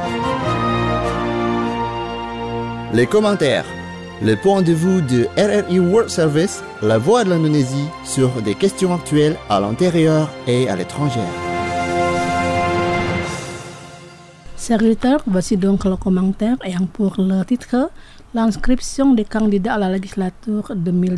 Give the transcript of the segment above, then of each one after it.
Les commentaires. Le point de vue de RRI World Service, la voix de l'Indonésie sur des questions actuelles à l'intérieur et à l'étranger. Serviteur, voici donc le commentaire ayant pour le titre l'inscription des candidats à la législature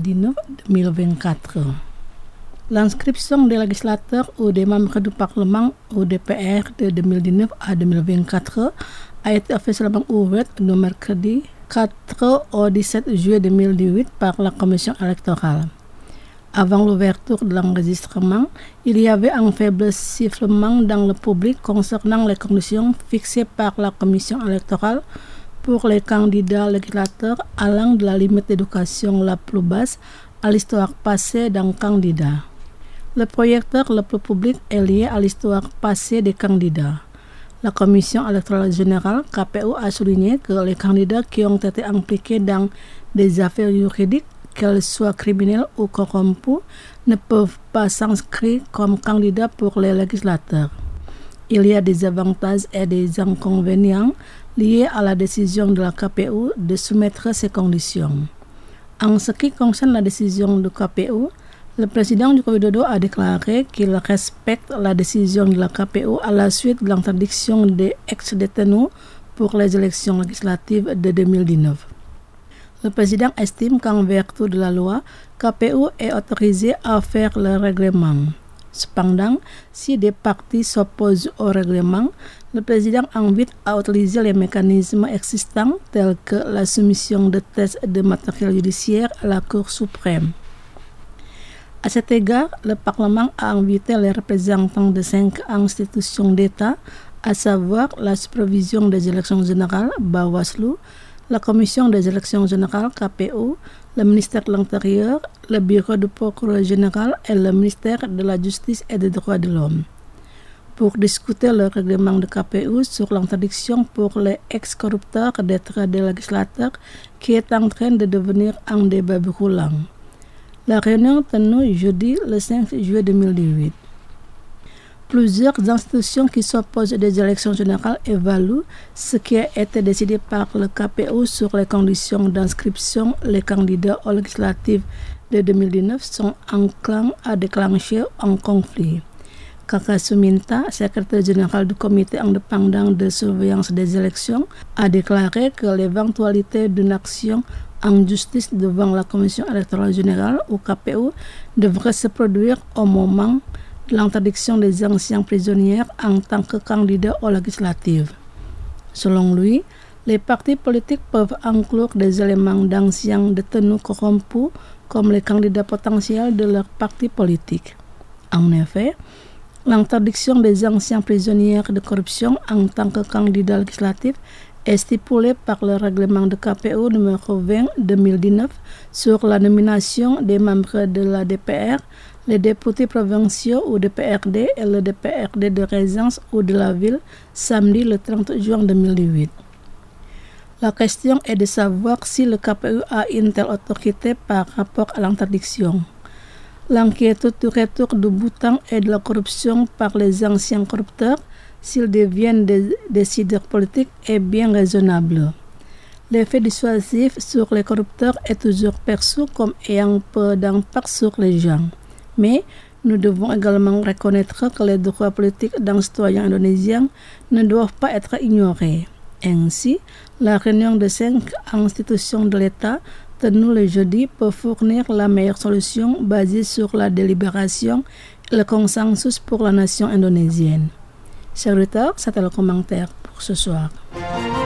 2019-2024. L'inscription des législateurs ou des membres du Parlement au DPR de 2019 à 2024 a été officiellement ouverte le mercredi 4 au 17 juillet 2018 par la Commission électorale. Avant l'ouverture de l'enregistrement, il y avait un faible sifflement dans le public concernant les conditions fixées par la Commission électorale pour les candidats législateurs allant de la limite d'éducation la plus basse à l'histoire passée d'un candidat. Le projecteur le plus public est lié à l'histoire passée des candidats. La Commission électorale générale, KPU, a souligné que les candidats qui ont été impliqués dans des affaires juridiques, qu'elles soient criminelles ou corrompues, ne peuvent pas s'inscrire comme candidats pour les législateurs. Il y a des avantages et des inconvénients liés à la décision de la KPU de soumettre ces conditions. En ce qui concerne la décision du KPU, le président Joko Widodo a déclaré qu'il respecte la décision de la KPU à la suite de l'interdiction des ex-détenus pour les élections législatives de 2019. Le président estime qu'en vertu de la loi, KPU est autorisé à faire le règlement. Cependant, si des partis s'opposent au règlement, le président invite à utiliser les mécanismes existants tels que la soumission de tests de matériel judiciaire à la Cour suprême. À cet égard, le Parlement a invité les représentants de 5 institutions d'État, à savoir la supervision des élections générales, Bawaslu, la Commission des élections générales, KPU, le ministère de l'Intérieur, le Bureau du procureur général et le ministère de la Justice et des Droits de l'Homme, pour discuter le règlement de KPU sur l'interdiction pour les ex-corrupteurs d'être des législateurs qui est en train de devenir un débat brûlant. La réunion tenue jeudi le 5 juillet 2018. Plusieurs institutions qui s'opposent des élections générales évaluent ce qui a été décidé par le KPU sur les conditions d'inscription. Les candidats aux législatives de 2019 sont enclins à déclencher un conflit. Kaka Suminta, secrétaire général du comité indépendant de surveillance des élections, a déclaré que l'éventualité d'une action en justice devant la Commission électorale générale ou KPU devrait se produire au moment de l'interdiction des anciens prisonniers en tant que candidats aux législatives. Selon lui, les partis politiques peuvent inclure des éléments d'anciens détenus corrompus comme les candidats potentiels de leur parti politique. En effet, l'interdiction des anciens prisonniers de corruption en tant que candidats législatifs est stipulée par le règlement de KPU numéro 20/2019 sur la nomination des membres de la DPR, les députés provinciaux ou DPRD et le DPRD de Régence ou de la ville samedi le 30 juin 2018. La question est de savoir si le KPU a une telle autorité par rapport à l'interdiction. L'inquiétude du retour du bouton et de la corruption par les anciens corrupteurs, s'ils deviennent des décideurs politiques, est bien raisonnable. L'effet dissuasif sur les corrupteurs est toujours perçu comme ayant peu d'impact sur les gens. Mais nous devons également reconnaître que les droits politiques d'un citoyen indonésien ne doivent pas être ignorés. Ainsi, la réunion de 5 institutions de l'État tenue le jeudi peut fournir la meilleure solution basée sur la délibération et le consensus pour la nation indonésienne. Chers auditeurs, c'était le commentaire pour ce soir.